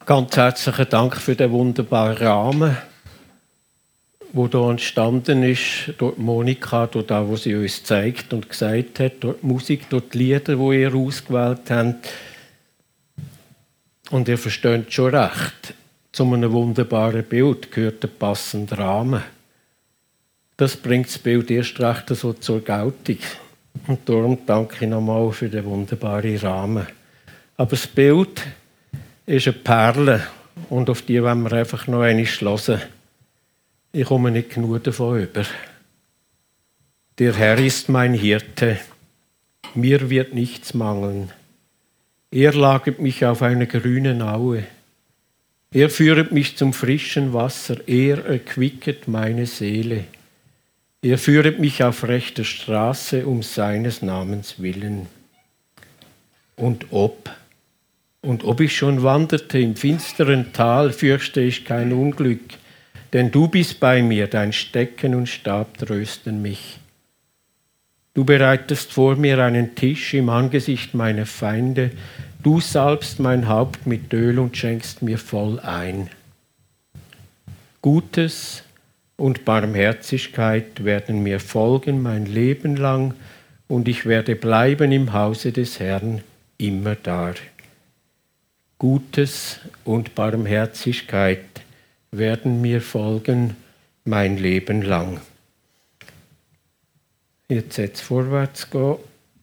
Ganz herzlichen Dank für den wunderbaren Rahmen, der hier entstanden ist, durch Monika, durch das, was sie uns zeigt und gesagt hat, durch die Musik, durch die Lieder, die ihr ausgewählt habt. Und ihr versteht schon recht, zu einem wunderbaren Bild gehört der passende Rahmen. Das bringt das Bild erst recht so zur Geltung. Und darum danke ich nochmal für den wunderbaren Rahmen. Aber das Bild ist eine Perle und auf die wollen wir einfach noch einmal hören. Ich komme nicht genug davon über. Der Herr ist mein Hirte, mir wird nichts mangeln. Er lagert mich auf einer grünen Aue. Er führet mich zum frischen Wasser, er erquicket meine Seele. Er führet mich auf rechter Straße um seines Namens willen. Und ob ich schon wanderte im finsteren Tal, fürchte ich kein Unglück, denn du bist bei mir, dein Stecken und Stab trösten mich. Du bereitest vor mir einen Tisch im Angesicht meiner Feinde, du salbst mein Haupt mit Öl und schenkst mir voll ein. Gutes und Barmherzigkeit werden mir folgen mein Leben lang, und ich werde bleiben im Hause des Herrn immerdar. Gutes und Barmherzigkeit werden mir folgen mein Leben lang. Jetzt vorwärts gehen.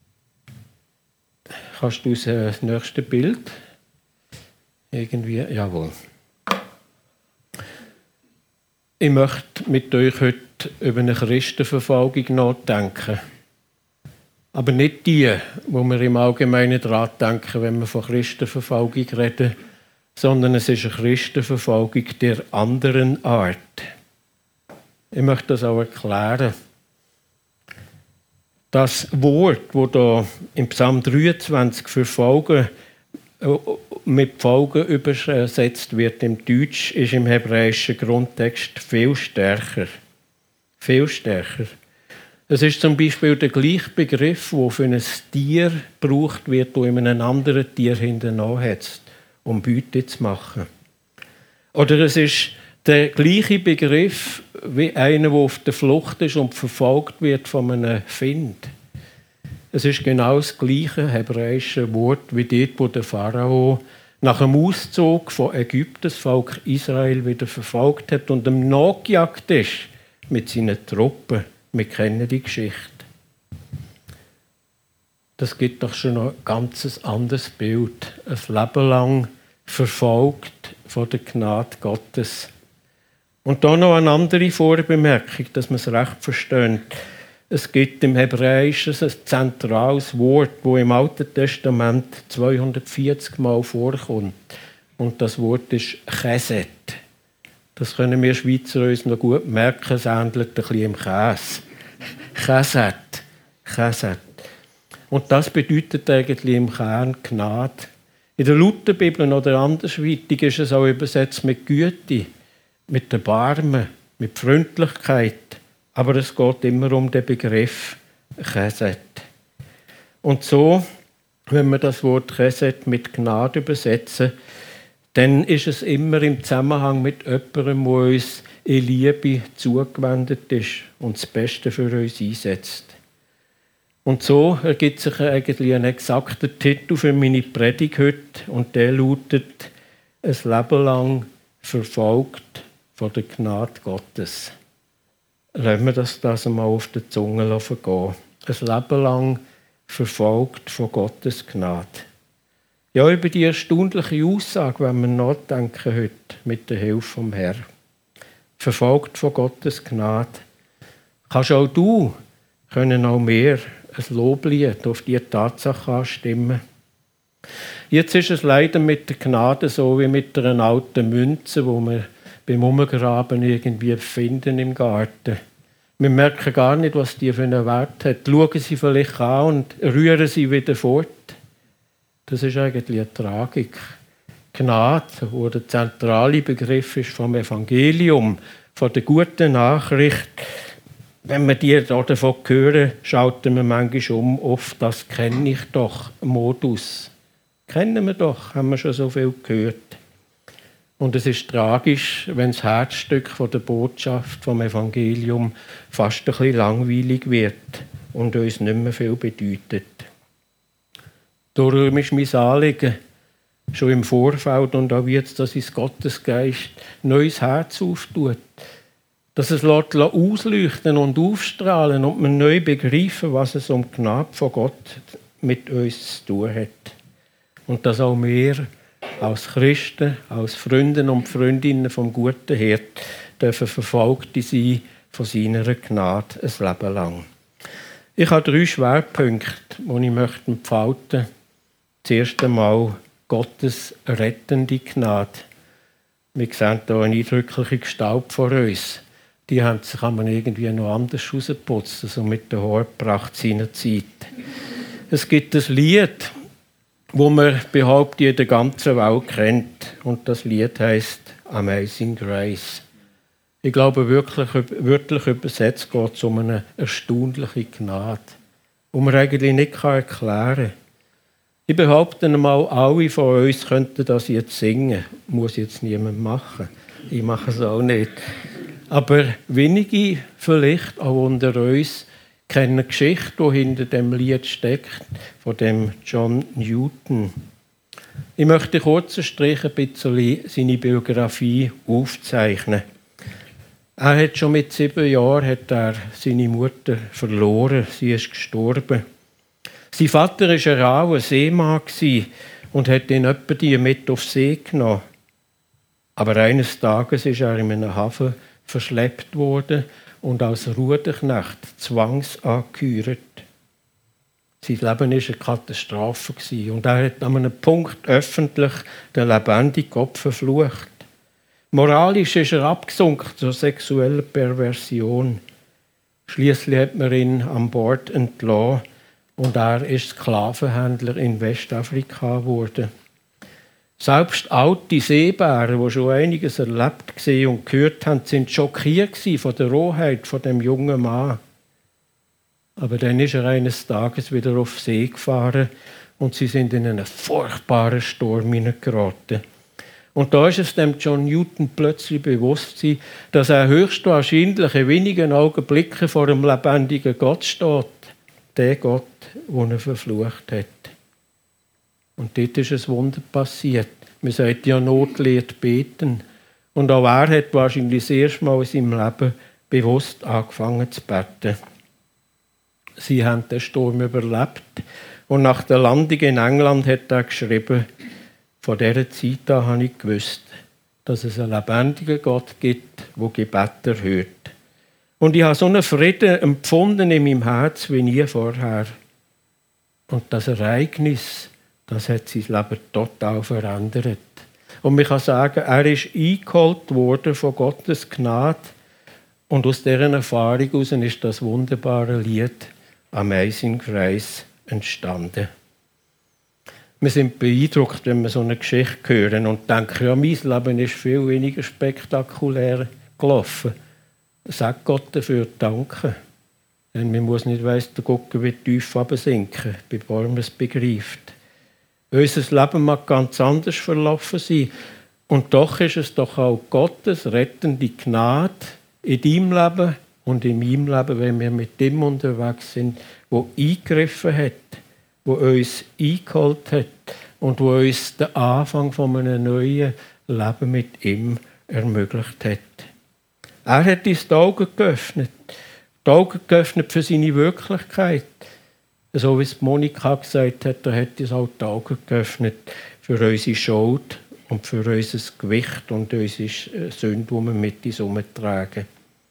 Kannst du das nächste Bild? Irgendwie, jawohl. Ich möchte mit euch heute über eine Christenverfolgung nachdenken. Aber nicht die, wo wir im Allgemeinen daran denken, wenn wir von Christenverfolgung reden, sondern es ist eine Christenverfolgung der anderen Art. Ich möchte das auch erklären. Das Wort, das hier im Psalm 23 für Folgen, mit Folgen übersetzt wird im Deutsch, ist im hebräischen Grundtext viel stärker. Viel stärker. Es ist zum Beispiel der gleiche Begriff, der für ein Tier gebraucht wird, das in einem anderen Tier hinterher hetzt, um Beute zu machen. Oder es ist der gleiche Begriff wie einer, der auf der Flucht ist und verfolgt wird von einem Find. Es ist genau das gleiche hebräische Wort wie dort, wo der Pharao nach dem Auszug von Ägypten das Volk Israel wieder verfolgt hat und ihm nachgejagt ist mit seinen Truppen. Wir kennen die Geschichte. Das gibt doch schon ein ganz anderes Bild. Ein Leben lang verfolgt von der Gnade Gottes. Und da noch eine andere Vorbemerkung, dass man es recht versteht. Es gibt im Hebräischen ein zentrales Wort, das im Alten Testament 240 Mal vorkommt. Und das Wort ist Chesed. Das können wir Schweizer uns noch gut merken, es ähnelt ein bisschen im Käse. Chesed. Chesed. Und das bedeutet eigentlich im Kern Gnade. In der Lutherbibel oder andersweitig ist es auch übersetzt mit Güte, mit Erbarmen, mit Freundlichkeit. Aber es geht immer um den Begriff Chesed. Und so, wenn wir das Wort Chesed mit Gnade übersetzen, dann ist es immer im Zusammenhang mit jemandem, der uns in Liebe zugewendet ist und das Beste für uns einsetzt. Und so ergibt sich eigentlich ein exakter Titel für meine Predigt heute, und der lautet «Ein Leben lang verfolgt von der Gnade Gottes». Lassen wir das einmal auf der Zunge gehen. Ein Leben lang verfolgt von Gottes Gnade. Ja, über die erstaunliche Aussage wollen wir nachdenken heute mit der Hilfe vom Herrn. Verfolgt von Gottes Gnade. Kannst auch du, können auch wir, ein Loblied auf diese Tatsache anstimmen. Jetzt ist es leider mit der Gnade so wie mit einer alten Münze, die wir beim Umgraben irgendwie finden im Garten. Wir merken gar nicht, was die für einen Wert hat. Schauen sie vielleicht an und rühren sie wieder fort. Das ist eigentlich eine Tragik. Gnade, wo der zentrale Begriff ist vom Evangelium, von der guten Nachricht. Wenn wir die davon hören, schalten wir manchmal oft, das kenne ich doch, Modus. Kennen wir doch, haben wir schon so viel gehört. Und es ist tragisch, wenn das Herzstück von der Botschaft vom Evangelium fast ein bisschen langweilig wird und uns nicht mehr viel bedeutet. Darum ist mein Anliegen, schon im Vorfeld und auch jetzt, dass uns Gottes Geist neues Herz auftut. Dass es ausleuchten und aufstrahlen und wir neu begreifen, was es um die Gnade von Gott mit uns zu tun hat. Und dass auch wir als Christen, als Freunde und Freundinnen vom guten Hirt dürfen Verfolgte sein von seiner Gnade ein Leben lang. Ich habe 3 Schwerpunkte, die ich entfalten möchte. Das erste Mal Gottes rettende Gnade. Wir sehen hier eine eindrückliche Gestalt vor uns. Die kann man irgendwie noch anders rausputzen, so mit der Haarpracht seiner Zeit. Es gibt ein Lied, wo man behauptet, in der ganzen Welt kennt. Und das Lied heisst Amazing Grace. Ich glaube, wörtlich übersetzt geht es um eine erstaunliche Gnade, die man eigentlich nicht erklären kann. Ich behaupte einmal, alle von uns könnten das jetzt singen. Muss jetzt niemand machen. Ich mache es auch nicht. Aber wenige vielleicht auch unter uns kennen die Geschichte, die hinter dem Lied steckt, von dem John Newton. Ich möchte kurz ein bisschen seine Biografie aufzeichnen. Er hat schon mit 7 Jahren seine Mutter verloren. Sie ist gestorben. Sein Vater war ein rauer Seemann und hat ihn etwa mit auf See genommen. Aber eines Tages ist er in einem Hafen verschleppt worden und als Ruderknecht zwangsangeheuert. Sein Leben war eine Katastrophe und er hat an einem Punkt öffentlich den lebendigen Gott verflucht. Moralisch ist er abgesunken zur sexuellen Perversion. Schließlich hat man ihn an Bord entlassen und er ist Sklavenhändler in Westafrika geworden. Selbst alte Seebären, die schon einiges erlebt und gehört haben, sind schockiert von der Rohheit von dem jungen Mann. Aber dann ist er eines Tages wieder auf See gefahren und sie sind in einen furchtbaren Sturm hineingeraten. Und da ist es dem John Newton plötzlich bewusst gewesen, dass er höchstwahrscheinlich in wenigen Augenblicken vor dem lebendigen Gott steht. Der Gott, den er verflucht hat. Und dort ist ein Wunder passiert. Man sagt ja, Not lehrt beten. Und auch er hat wahrscheinlich das erste Mal in seinem Leben bewusst angefangen zu beten. Sie haben den Sturm überlebt. Und nach der Landung in England hat er geschrieben, von dieser Zeit an habe ich gewusst, dass es einen lebendigen Gott gibt, der Gebete erhört. Und ich habe so einen Frieden empfunden in meinem Herz wie nie vorher. Und das Ereignis, das hat sein Leben total verändert. Und man kann sagen, er ist eingeholt worden von Gottes Gnade. Und aus dieser Erfahrung heraus ist das wunderbare Lied Amazing Grace entstanden. Wir sind beeindruckt, wenn wir so eine Geschichte hören und denken, ja, mein Leben ist viel weniger spektakulär gelaufen. Sag Gott dafür Danke. Denn man muss nicht weiss, der gucken, wie tief sinken, bevor man es begreift. Unser Leben mag ganz anders verlaufen sein. Und doch ist es doch auch Gottes rettende Gnade in deinem Leben und in meinem Leben, wenn wir mit ihm unterwegs sind, der eingegriffen hat, der uns eingeholt hat und der uns den Anfang von einem neuen Leben mit ihm ermöglicht hat. Er hat uns die Augen geöffnet. Die Augen geöffnet für seine Wirklichkeit. So wie es Monika gesagt hat, er hat uns auch die Augen geöffnet für unsere Schuld und für unser Gewicht und unsere Sünde, die wir mit uns herumtragen.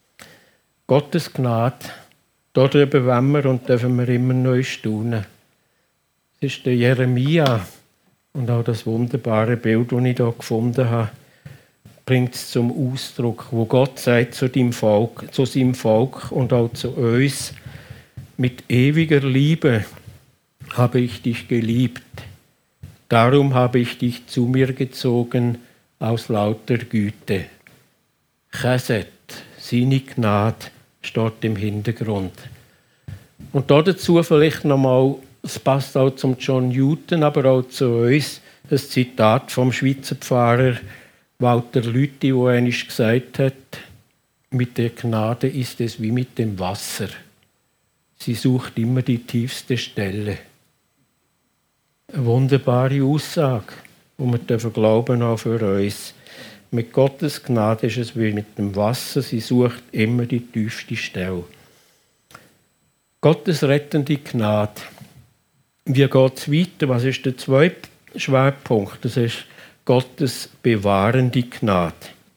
Gottes Gnade, darüber wollen wir und dürfen wir immer neu staunen. Es ist der Jeremia und auch das wunderbare Bild, das ich hier gefunden habe, bringt es zum Ausdruck, wo Gott sagt zu seinem Volk und auch zu uns, mit ewiger Liebe habe ich dich geliebt, darum habe ich dich zu mir gezogen aus lauter Güte. Chesed, seine Gnade, steht im Hintergrund. Und dazu vielleicht nochmal, es passt auch zum John Newton, aber auch zu uns, ein Zitat vom Schweizer Pfarrer Walter Lüthi, der einmal gesagt hat, mit der Gnade ist es wie mit dem Wasser. Sie sucht immer die tiefste Stelle. Eine wunderbare Aussage, die wir dürfen glauben auch für uns. Mit Gottes Gnade ist es wie mit dem Wasser. Sie sucht immer die tiefste Stelle. Gottes rettende Gnade. Wie geht es weiter? Was ist der zweite Schwerpunkt? Das ist Gottes bewahrende Gnade.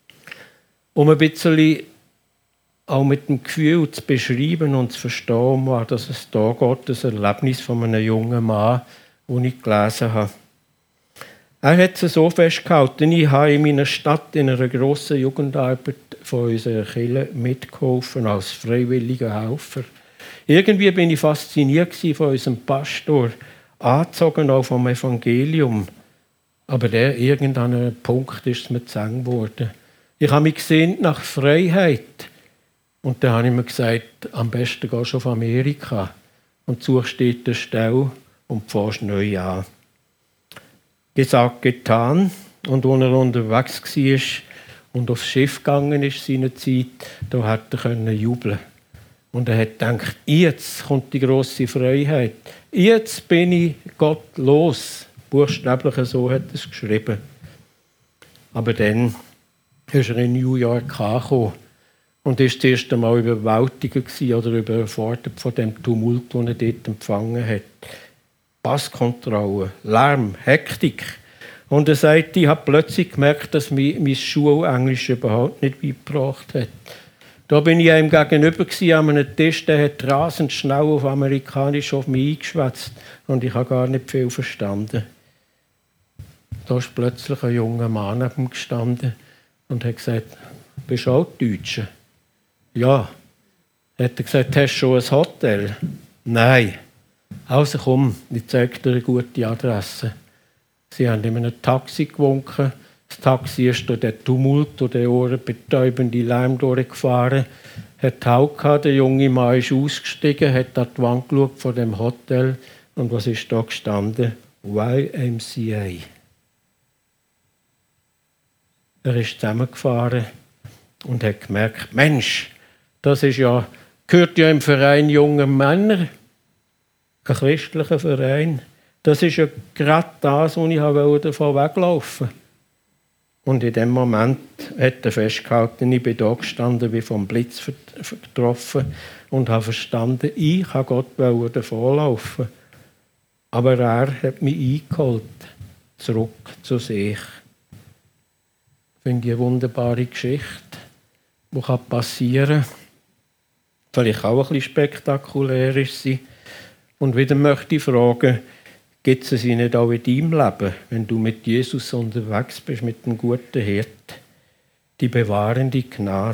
Um ein bisschen auch mit dem Gefühl zu beschreiben und zu verstehen, war, dass es da geht, das Erlebnis von einem jungen Mann, das ich gelesen habe. Er hat es so festgehalten, ich habe in meiner Stadt in einer grossen Jugendarbeit von unserer Kirche mitgeholfen als freiwilliger Helfer. Irgendwie bin ich fasziniert von unserem Pastor, angezogen auch vom Evangelium. Aber irgendein einem Punkt ist es mir zu eng geworden. Ich habe mich gesehnt nach Freiheit. Und dann habe ich mir gesagt, am besten gehst du auf Amerika und suchst dort eine Stelle und fährst neu an. Gesagt, getan. Und als er unterwegs war und aufs Schiff gegangen ist seinerzeit, da hat er jubeln. Und er hat gedacht, jetzt kommt die grosse Freiheit. Jetzt bin ich Gott los. Buchstäblich so hat er es geschrieben. Aber dann ist er in New York angekommen und war das erste Mal überwältigt oder überfordert von dem Tumult, den er dort empfangen hat. Passkontrolle, Lärm, Hektik. Und er sagt, ich habe plötzlich gemerkt, dass mein Schulenglisch überhaupt nicht beigebracht hat. Da bin ich ihm gegenüber an einem Tisch, der hat rasend schnell auf Amerikanisch auf mich eingeschwätzt und ich habe gar nicht viel verstanden. Da ist plötzlich ein junger Mann neben ihm gestanden und hat gesagt, bist du auch Deutscher? Ja. Hat er gesagt, hast du schon ein Hotel? Nein. Also komm, ich zeige dir eine gute Adresse. Sie haben in einem Taxi gewunken. Das Taxi ist durch den Tumult und den ohrenbetäubenden Lärm durchgefahren. Hat Halt gehabt, der junge Mann ist ausgestiegen, hat an die Wand geschaut von dem Hotel. Und was ist da gestanden? YMCA. Er ist zusammengefahren und hat gemerkt, Mensch, das ist gehört ja im Verein junger Männer, ein christlicher Verein. Das ist ja gerade das, was ich davon weglaufen wollte. Und in dem Moment hat er festgehalten, ich bin da gestanden, wie vom Blitz getroffen und habe verstanden, ich kann Gott davonlaufen. Aber er hat mich eingeholt, zurück zu sich. Finde ich eine wunderbare Geschichte, die passieren kann. Vielleicht auch ein bisschen spektakulär ist sie. Und wieder möchte ich fragen, gibt es sie nicht auch in deinem Leben, wenn du mit Jesus unterwegs bist, mit dem guten Hirt, die bewahrende Gnade?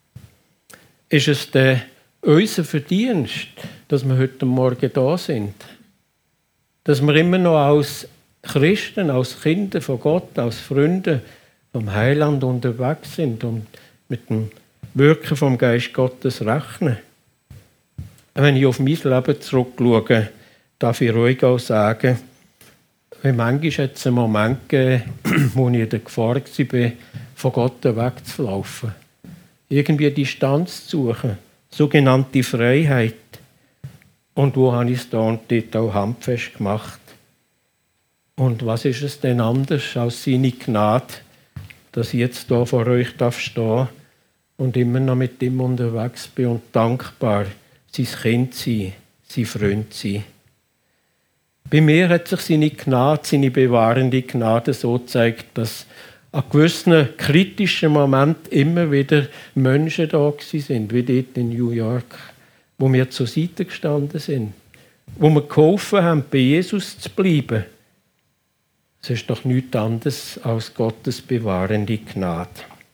Ist es denn unser Verdienst, dass wir heute Morgen da sind? Dass wir immer noch als Christen, als Kinder von Gott, als Freunde vom Heiland unterwegs sind und mit dem Wirken vom Geist Gottes rechnen? Wenn ich auf mein Leben zurückschaue, darf ich ruhig auch sagen, manchmal hat es einen Moment gegeben, wo ich in der Gefahr war, von Gott wegzulaufen. Irgendwie eine Distanz zu suchen, sogenannte Freiheit. Und wo habe ich es da und dort auch handfest gemacht? Und was ist es denn anders als seine Gnade, dass ich jetzt hier vor euch stehen darf und immer noch mit ihm unterwegs bin und dankbar sein Kind sein, sein Freund sein. Bei mir hat sich seine Gnade, seine bewahrende Gnade so gezeigt, dass an gewissen kritischen Momenten immer wieder Menschen da sind, wie dort in New York, wo mir zur Seite gestanden sind, wo mir geholfen haben, bei Jesus zu bleiben. Es ist doch nichts anderes als Gottes bewahrende Gnade.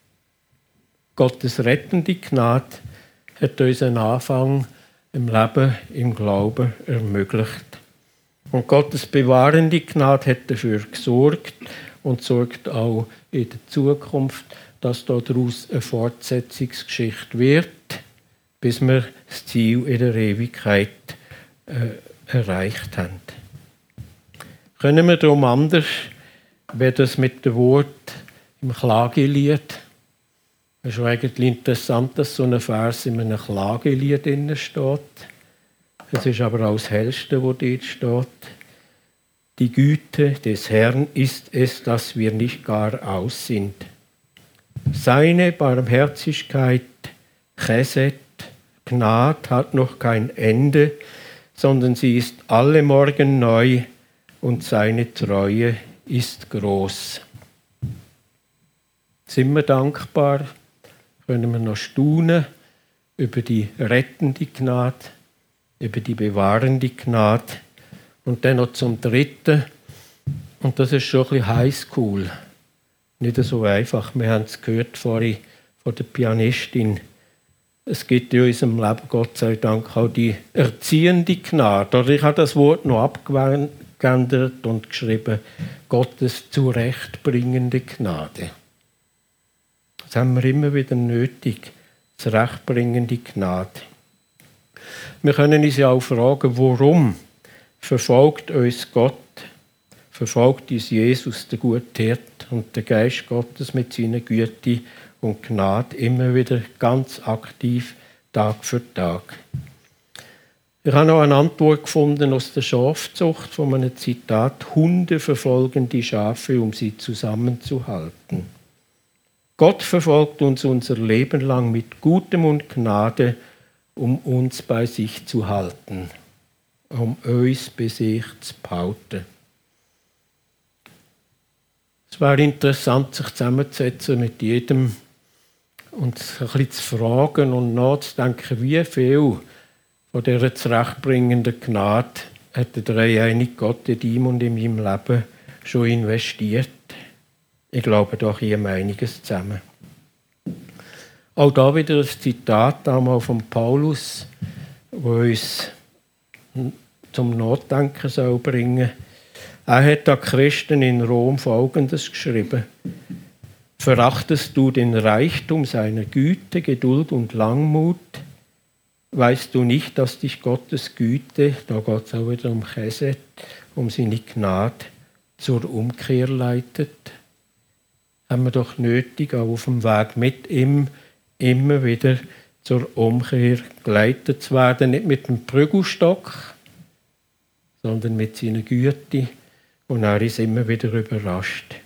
Gottes rettende Gnade hat uns einen Anfang im Leben, im Glauben ermöglicht. Und Gottes bewahrende Gnade hat dafür gesorgt und sorgt auch in der Zukunft, dass daraus eine Fortsetzungsgeschichte wird, bis wir das Ziel in der Ewigkeit erreicht haben. Können wir darum anders, wenn das mit dem Wort im Klagelied. Es ist eigentlich interessant, dass so ein Vers in einem Klagelied drin steht. Es ist aber auch das Hellste, wo dort steht. Die Güte des Herrn ist es, dass wir nicht gar aus sind. Seine Barmherzigkeit, Chesed, Gnade hat noch kein Ende, sondern sie ist alle Morgen neu und seine Treue ist groß. Sind wir dankbar, können wir noch staunen über die rettende Gnade, über die bewahrende Gnade. Und dann noch zum Dritten, und das ist schon ein bisschen Highschool, nicht so einfach. Wir haben es gehört vorhin von der Pianistin. Es gibt in unserem Leben, Gott sei Dank, auch die erziehende Gnade. Oder ich habe das Wort noch abgeändert und geschrieben, Gottes zurechtbringende Gnade. Das haben wir immer wieder nötig, zurechtbringende Gnade. Wir können uns ja auch fragen, warum verfolgt uns Gott, verfolgt uns Jesus, der gute Hirte und der Geist Gottes mit seiner Güte und Gnade immer wieder ganz aktiv, Tag für Tag. Ich habe noch eine Antwort gefunden aus der Schafzucht von einem Zitat: Hunde verfolgen die Schafe, um sie zusammenzuhalten. Gott verfolgt uns unser Leben lang mit Gutem und Gnade, um uns bei sich zu halten, um uns bei sich zu behalten. Es wäre interessant, sich zusammenzusetzen mit jedem und ein bisschen zu fragen und nachzudenken, wie viel von dieser zurechtbringenden Gnade hat der dreieinige Gott in ihm und in meinem Leben schon investiert. Ich glaube, da kommt einiges zusammen. Auch da wieder ein Zitat einmal von Paulus, das uns zum Nachdenken soll bringen. Er hat an Christen in Rom Folgendes geschrieben: Verachtest du den Reichtum seiner Güte, Geduld und Langmut? Weißt du nicht, dass dich Gottes Güte, da geht es auch wieder um Chesed, um seine Gnade, zur Umkehr leitet? Haben wir doch nötig, auch auf dem Weg mit ihm immer wieder zur Umkehr geleitet zu werden, nicht mit dem Prügelstock, sondern mit seiner Güte, und er ist immer wieder überrascht.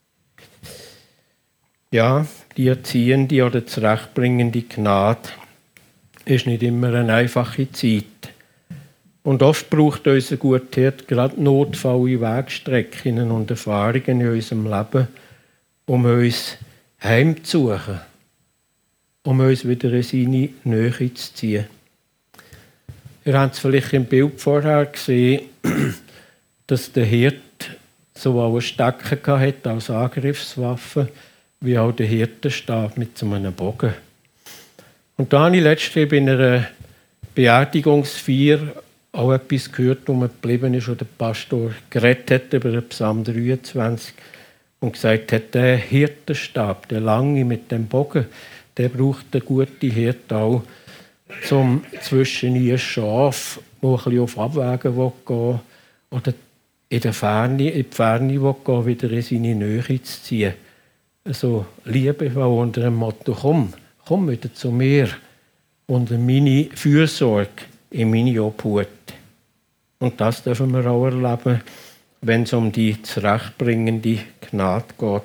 Ja, die erziehende oder zurechtbringende Gnade ist nicht immer eine einfache Zeit. Und oft braucht unser guter Hirte gerade notfallige Wegstrecken und Erfahrungen in unserem Leben, um uns heimzusuchen, um uns wieder in seine Nähe zu ziehen. Ihr habt es vielleicht im Bild vorher gesehen, dass der Hirte sowohl einen Stecken hatte als Angriffswaffe, wie auch der Hirtenstab mit so einem Bogen. Und da habe ich letztens bei einer Beerdigungsfeier auch etwas gehört, wo man geblieben ist, wo der Pastor geredet hat über den Psalm 23 und gesagt hat, der Hirtenstab, der lange mit dem Bogen, der braucht eine gute Hirte auch, um zwischen ein Schaf, das ein bisschen auf Abwägen will, oder in die Ferne will gehen, wieder in seine Nähe zu ziehen. Also liebevoll unter dem Motto, komm wieder zu mir, unter meine Fürsorge, in meine Obhut. Und das dürfen wir auch erleben, wenn es um die zurechtbringende Gnade geht.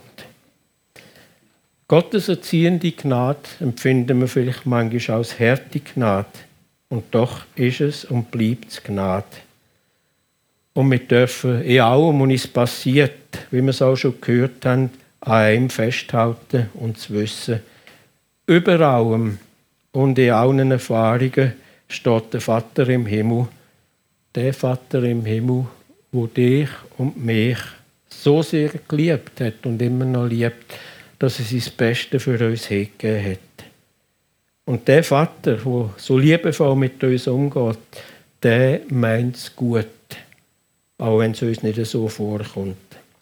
Gottes erziehende Gnade empfinden wir vielleicht manchmal als harte Gnade. Und doch ist es und bleibt es Gnade. Und wir dürfen in allem, was uns passiert, wie wir es auch schon gehört haben, an einem festhalten und zu wissen, über allem und in allen Erfahrungen steht der Vater im Himmel, der Vater im Himmel, der dich und mich so sehr geliebt hat und immer noch liebt, dass er sein Bestes für uns hingegeben hat. Und der Vater, der so liebevoll mit uns umgeht, der meint es gut, auch wenn es uns nicht so vorkommt.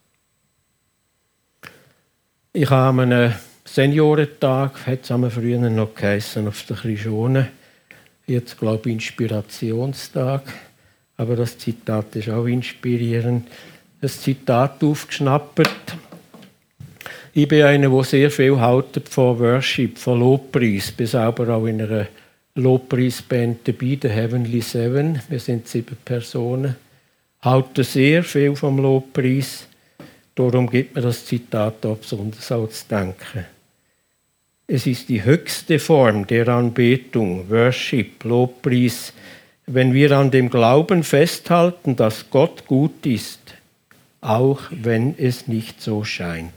Ich habe an einem Seniorentag, hat es früher noch geheißen, auf der Krischone, jetzt glaube ich Inspirationstag, aber das Zitat ist auch inspirierend, ein Zitat aufgeschnappt. Ich bin einer, der sehr viel haltet von Worship, von Lobpreis. Ich bin selber auch in einer Lobpreisband dabei, der Heavenly Seven. Wir sind 7 Personen. Halte sehr viel vom Lobpreis. Darum gibt mir das Zitat auch besonders auch zu denken. Es ist die höchste Form der Anbetung, Worship, Lobpreis, wenn wir an dem Glauben festhalten, dass Gott gut ist, auch wenn es nicht so scheint.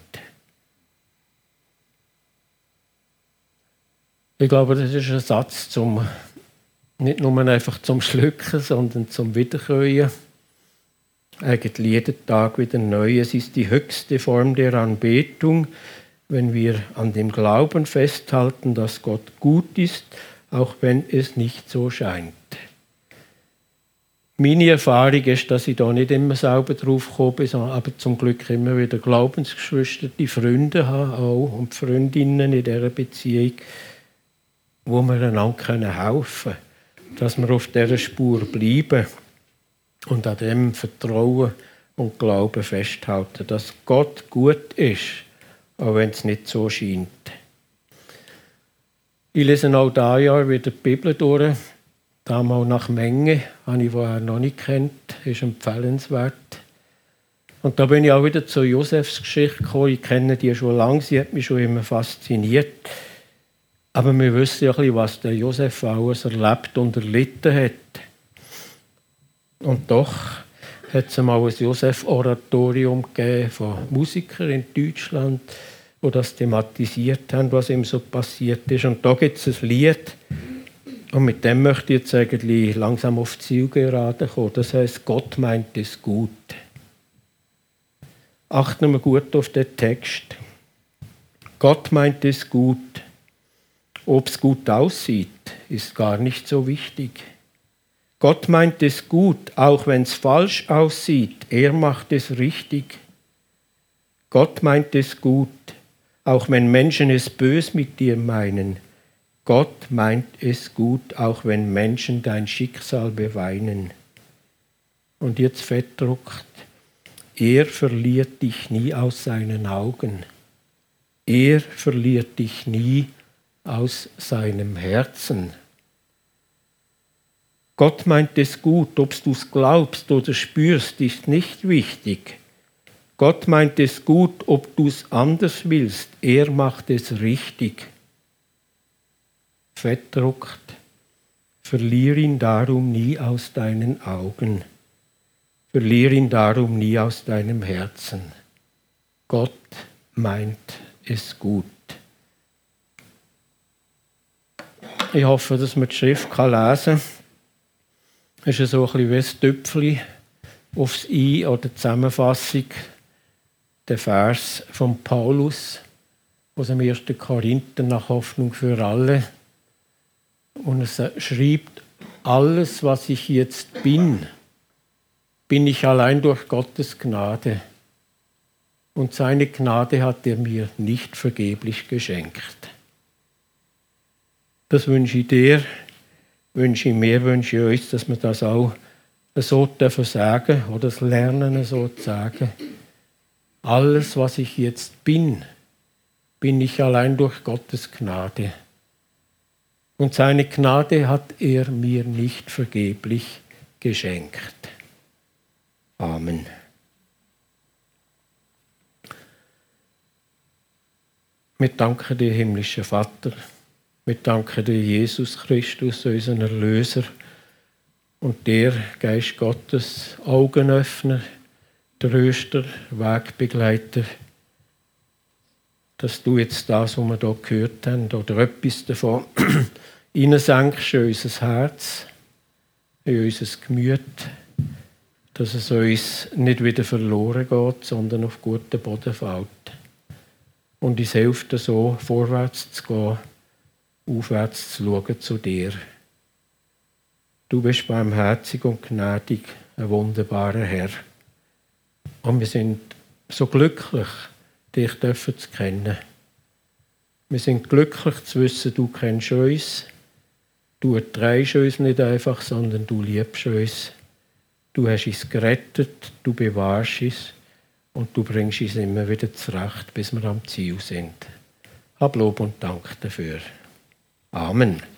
Ich glaube, das ist ein Satz nicht nur einfach zum Schlucken, sondern zum Wiederkäuen. Eigentlich jeden Tag wieder neu. Es ist die höchste Form der Anbetung, wenn wir an dem Glauben festhalten, dass Gott gut ist, auch wenn es nicht so scheint. Meine Erfahrung ist, dass ich da nicht immer selber drauf gekommen bin, aber zum Glück immer wieder Glaubensgeschwister, die Freunde habe auch und Freundinnen in dieser Beziehung, wo wir einander helfen können, dass wir auf dieser Spur bleiben und an dem Vertrauen und Glauben festhalten, dass Gott gut ist, auch wenn es nicht so scheint. Ich lese auch dieses Jahr wieder die Bibel durch. Damals nach Menge, habe ich vorher noch nicht kennt, ist empfehlenswert. Und da bin ich auch wieder zur Josefs Geschichte gekommen. Ich kenne die schon lange, sie hat mich schon immer fasziniert. Aber wir wissen ja ein bisschen, was der Josef alles erlebt und erlitten hat. Und doch hat es einmal ein Josef-Oratorium gegeben von Musikern in Deutschland, die das thematisiert haben, was ihm so passiert ist. Und da gibt es ein Lied, und mit dem möchte ich jetzt eigentlich langsam auf die Zielgerade kommen. Das heisst, Gott meint es gut. Achten wir gut auf den Text. Gott meint es gut. Ob es gut aussieht, ist gar nicht so wichtig. Gott meint es gut, auch wenn es falsch aussieht. Er macht es richtig. Gott meint es gut, auch wenn Menschen es bös mit dir meinen. Gott meint es gut, auch wenn Menschen dein Schicksal beweinen. Und jetzt fettdruckt. Er verliert dich nie aus seinen Augen. Er verliert dich nie aus seinem Herzen. Gott meint es gut, ob du es glaubst oder spürst, ist nicht wichtig. Gott meint es gut, ob du es anders willst. Er macht es richtig. Fettdruckt. Verlier ihn darum nie aus deinen Augen. Verlier ihn darum nie aus deinem Herzen. Gott meint es gut. Ich hoffe, dass man die Schrift lesen kann. Es ist so ein bisschen wie ein Tüpfchen aufs I oder die Zusammenfassung, der Vers von Paulus aus dem 1. Korinther nach Hoffnung für alle. Und es schreibt, alles, was ich jetzt bin ich allein durch Gottes Gnade. Und seine Gnade hat er mir nicht vergeblich geschenkt. Das wünsche ich dir, wünsche ich mir, wünsche ich euch, dass wir das auch so sagen oder das lernen, so zu sagen. Alles, was ich jetzt bin ich allein durch Gottes Gnade. Und seine Gnade hat er mir nicht vergeblich geschenkt. Amen. Wir danken dir, himmlischer Vater. Wir danken dir, Jesus Christus, unseren Erlöser und der Geist Gottes, Augenöffner, Tröster, Wegbegleiter, dass du jetzt das, was wir hier gehört haben, oder etwas davon hineinsenkst in unser Herz, in unser Gemüt, dass es uns nicht wieder verloren geht, sondern auf guten Boden fällt. Und uns hilft so, vorwärts zu gehen, aufwärts zu schauen zu dir. Du bist barmherzig und gnädig, ein wunderbarer Herr. Und wir sind so glücklich, dich dürfen zu kennen. Wir sind glücklich zu wissen, du kennst uns. Du erträgst uns nicht einfach, sondern du liebst uns. Du hast uns gerettet, du bewahrst uns und du bringst uns immer wieder zurecht, bis wir am Ziel sind. Hab Lob und Dank dafür. Amen.